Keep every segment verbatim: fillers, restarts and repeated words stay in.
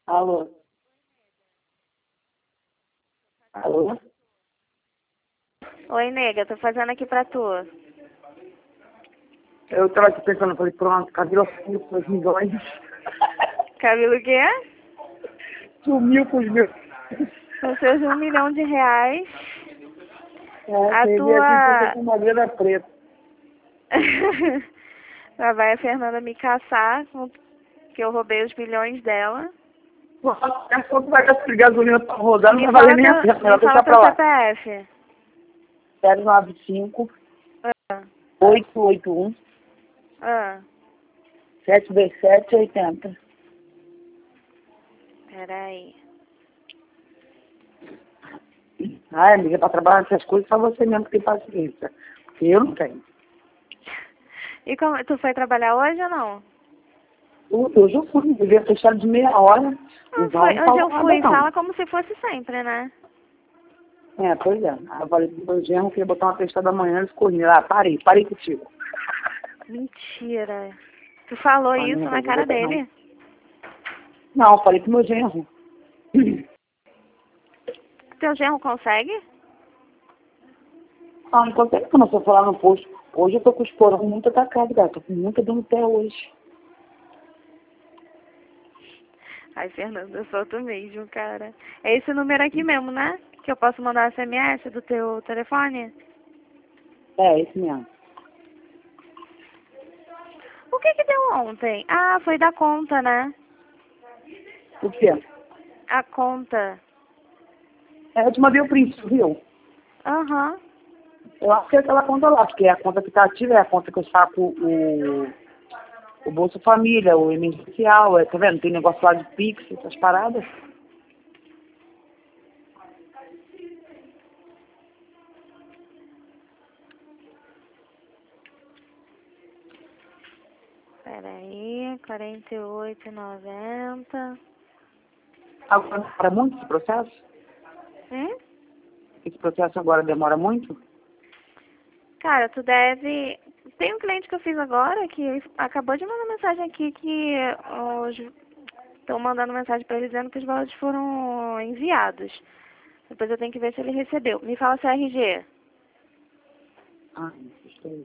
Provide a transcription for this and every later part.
Alô? Alô? Oi, nega, tô fazendo aqui pra tu. Eu tava aqui pensando, falei, pronto, Camila sumiu com os milhões. Camilo o quê? Sumiu com os meus. Com seus um milhão de reais. É, A você veio tua... aqui com uma grana preta. Lá vai a Fernanda me caçar, com- que eu roubei os milhões dela. É só que vai gastar de gasolina pra rodar, não Me vai fala valer nem a teu, pena, me melhor fala deixar teu pra lá. C P F. zero nove cinco, Ah, oito oito um, ah, sete dois sete, oitenta. peraí. Ai, amiga, pra trabalhar nessas coisas, só você mesmo que tem paciência. Porque eu não tenho. E como, tu foi trabalhar hoje ou não? Eu- Hoje eu fui, devia fechar de meia hora. Ah, Então foi, não hoje eu fala fui, nada, não. fala como se fosse sempre, né? É, pois é. Aí eu falei pro meu genro que ia botar uma testada amanhã, ele ficou rindo. Ah, parei, parei contigo. Mentira. Tu falou Ah, isso não na vou cara botar, não. dele? Não, eu falei pro meu genro. Teu genro consegue? Ah, não consegue que eu não for falar no posto. Hoje eu tô com os porão muito atacado, cara. Tô com muita dor no pé hoje. Ai, Fernanda, eu sou tu mesmo, cara. É esse número aqui mesmo, né? Que eu posso mandar S M S do teu telefone? É, esse mesmo. O que que deu ontem? Ah, foi da conta, né? O quê? A conta. É, eu te mandei o print, viu? Aham. Eu acho que é aquela conta lá, porque a conta que tá ativa é a conta que eu saco o, o Bolsa Família, o emergencial, é, tá vendo? Tem negócio lá de Pix, essas paradas. Peraí, quarenta e oito e noventa. Agora demora muito esse processo? Hum? Esse processo agora demora muito? Cara, tu deve... Tem um cliente que eu fiz agora que acabou de mandar mensagem aqui que os... Estão mandando mensagem pra ele dizendo que os valores foram enviados. Depois eu tenho que ver se ele recebeu. Me fala seu R G. Ah, estou...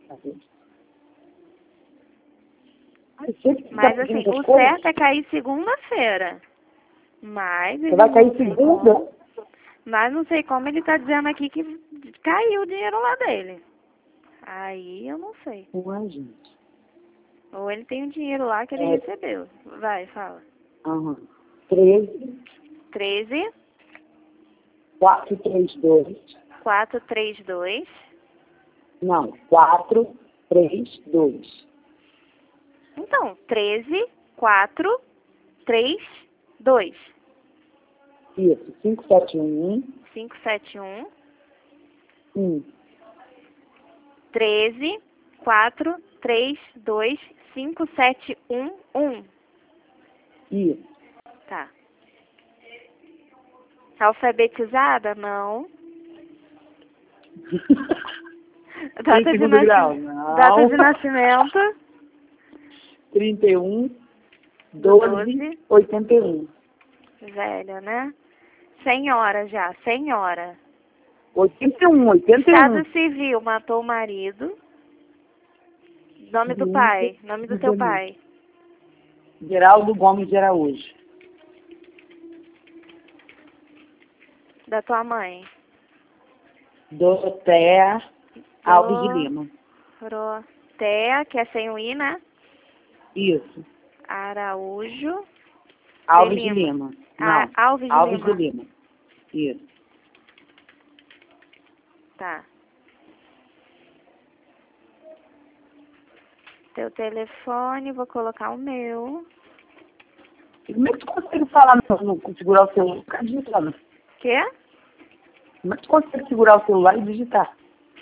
Ai, sempre que Mas tá pedindo assim, essas o coisas, certo é cair segunda-feira. Mas você ele vai não cair sei segunda? como. Mas não sei como ele tá dizendo aqui que caiu o dinheiro lá dele. Aí eu não sei. Ué, gente. Ou ele tem o dinheiro lá que ele É, recebeu. Vai, fala. aham. treze, treze, quatrocentos e trinta e dois. quatrocentos e trinta e dois. Não, quatrocentos e trinta e dois. Então, treze, quatro, três, dois. Isso, cinco sete um, cinco sete um, um. treze, quatro, três, dois, cinco sete um, um. Isso. Tá. Alfabetizada? Não. Data de, segundo nasci... grau? Não. Data de nascimento? trinta e um, Do doze, oitenta e um. Velha, né? Senhora já, senhora. oitenta e um, oitenta e um. Estado civil, matou o marido. Nome do Junto, pai, nome do teu pai. Geraldo Gomes de Araújo. Da tua mãe. Doroteia Alves de Lima. Doroteia, que é sem o I, né? Isso. Araújo. Alves de de Lima. Lima. Ah, Não. Alves de Alves Lima. de Lima. Isso. Tá. Teu telefone, vou colocar o meu. E como é que tu consegue falar no, no segurar o celular e ficar digitando? Quê? Como é que tu consegue segurar o celular e digitar?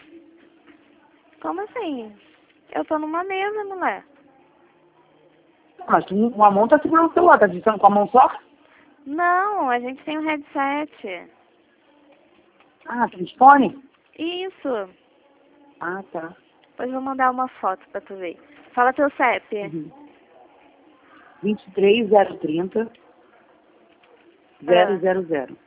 Como assim? Eu tô numa mesa, mulher. Mas tu, uma mão tá segurando o celular, tá digitando com a mão só? Não, a gente tem um headset. Ah, tem fone? Isso. Ah, tá. Depois vou mandar uma foto pra tu ver. Fala teu C E P. Uhum. vinte e três, zero trinta, zero zero zero.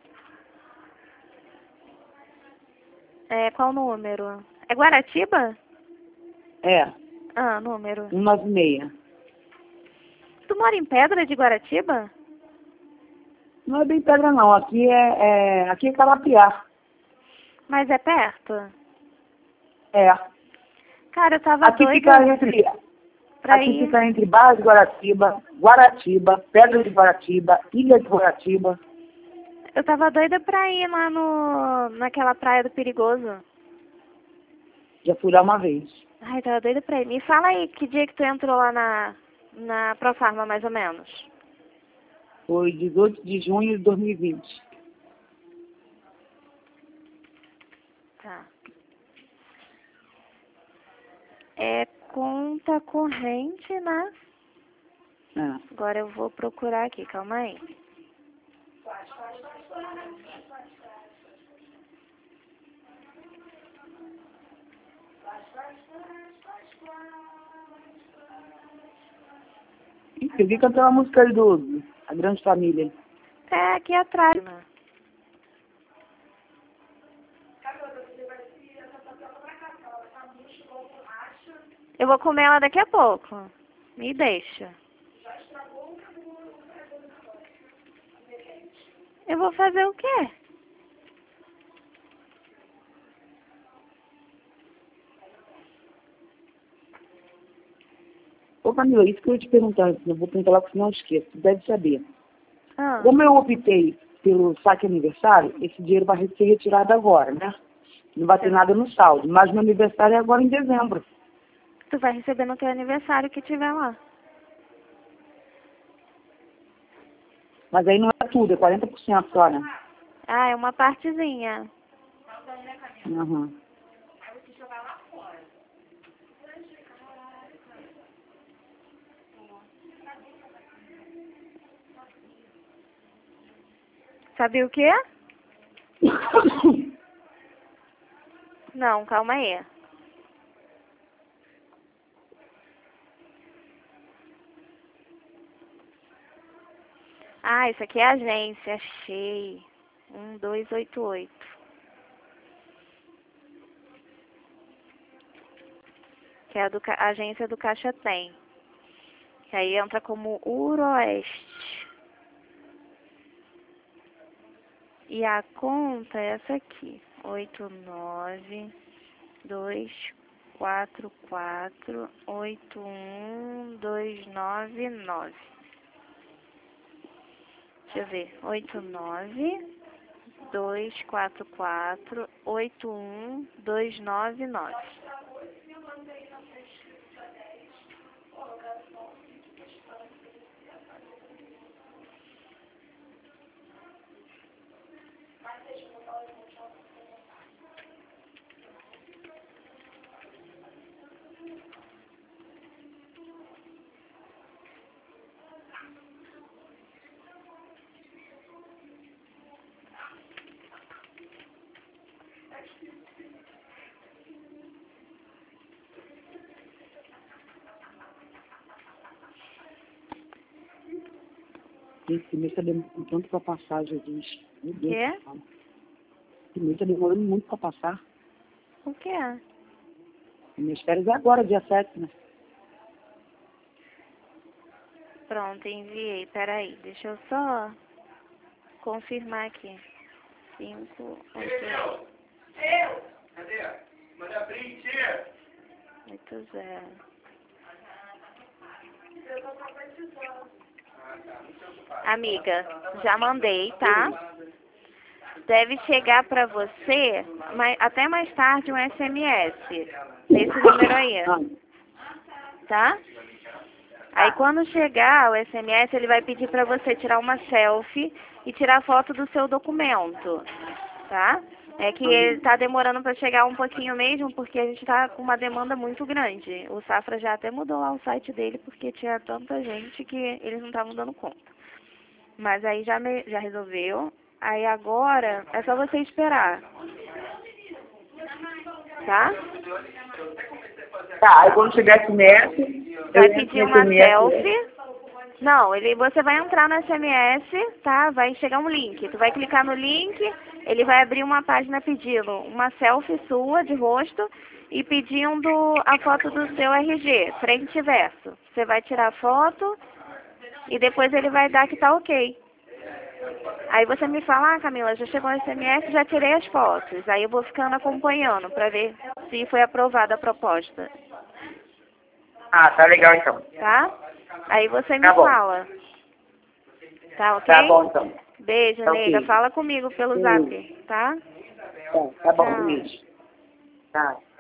É, qual número? É Guaratiba? É, Ah, número. cento e noventa e seis. Tu mora em Pedra de Guaratiba? Não é bem pedra não, aqui é, é aqui é Carapiá. Mas é perto? É. Cara, eu tava Aqui doida fica entre, pra aqui ir. fica entre Barra de Guaratiba, Guaratiba, Pedra de Guaratiba, Ilha de Guaratiba. Eu tava doida pra ir lá no, naquela praia do Perigoso. Já fui lá uma vez. Ai, tava doida pra ir. Me fala aí, que dia que tu entrou lá na, na Profarma, mais ou menos? Foi dezoito de junho de dois mil e vinte. Tá. É conta corrente, né? É. Agora eu vou procurar aqui, calma aí. Eu vi cantar uma música aí do A Grande Família. É aqui atrás, né? Eu vou comer ela daqui a pouco. Me deixa. Eu vou fazer o quê? Ô Camila, isso que eu ia te perguntar, eu vou perguntar lá porque senão eu esqueço, tu deve saber. Ah, Como eu optei pelo saque aniversário, esse dinheiro vai ser retirado agora, né? Não vai ter nada no saldo, mas meu aniversário é agora em dezembro. tu vai receber no teu aniversário que tiver lá. Mas aí não é tudo, é quarenta por cento só, né? Ah, é uma partezinha. Uhum. Sabe o quê? Não, calma aí. Ah, isso aqui é agência, achei. um dois oito oito. Que é a do, ca- a agência do Caixa Tem. Que aí entra como Uroeste. E a conta é essa aqui. oito nove dois quatro quatro oito um dois nove nove. Deixa eu ver. oito nove dois quatro quatro oito um dois nove nove. Esse mês tá demorando tanto pra passar, Jesus. Meu Deus Quê? do céu. Esse mês tá demorando muito pra passar. O que é? Minhas férias é agora, dia sete, né? Pronto, enviei. Peraí, deixa eu só confirmar aqui. cinco oito Eu! Cadê? Manda print! oito zero. Amiga, já mandei, tá? Deve chegar pra você mais, até mais tarde um S M S nesse número aí, Ah, tá? Aí quando chegar o S M S, ele vai pedir pra você tirar uma selfie e tirar foto do seu documento, tá? É que ele tá demorando pra chegar um pouquinho mesmo, porque a gente tá com uma demanda muito grande. O Safra já até mudou lá o site dele, porque tinha tanta gente que eles não estavam dando conta. Mas aí já, me, já resolveu. Aí agora é só você esperar. Tá? Tá, aí quando chegar esse S M S, Vai eu entro pedir no uma S M S. selfie Não, ele, você vai entrar no S M S, tá? Vai chegar um link. Tu vai clicar no link, ele vai abrir uma página pedindo uma selfie sua de rosto e pedindo a foto do seu R G, frente e verso. Você vai tirar a foto e depois ele vai dar que tá ok. Aí você me fala, ah, Camila, já chegou o S M S, já tirei as fotos. Aí eu vou ficando acompanhando pra ver se foi aprovada a proposta. Ah, tá legal então. Tá? Aí você me Tá bom. fala. Tá ok? Tá bom então. Beijo, Tá nega. ok. Fala comigo pelo Sim. zap, tá? Tá, tá bom, Tchau. beijo. Tá.